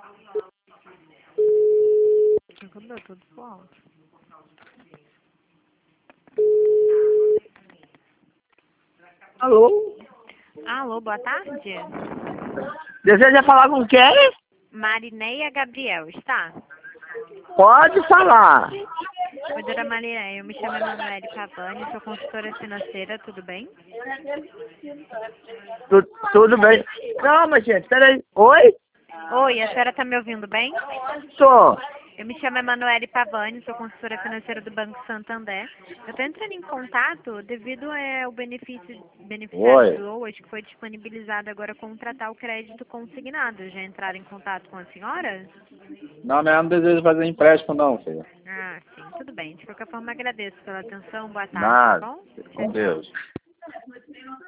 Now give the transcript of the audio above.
Deu tudo pro alto. Alô? Alô, boa tarde. Deseja falar com quem? Marineia Gabriel, está? Pode falar. Oi, dona Marineia, eu me chamo Emanuele Cavani, sou consultora financeira, tudo bem? Tudo bem. Calma, gente, peraí. Oi? Oi, a senhora está me ouvindo bem? Tô. Eu me chamo Emanuele Pavani, sou consultora financeira do Banco Santander. Eu estou entrando em contato devido ao beneficiário Oi. do hoje que foi disponibilizado agora contratar o crédito consignado. Já entraram em contato com a senhora? Não, mas eu não desejo fazer empréstimo não, filho. Ah, sim, tudo bem. De qualquer forma, agradeço pela atenção. Boa tarde, tá Nada. bom? Com Tchau, tchau. Deus.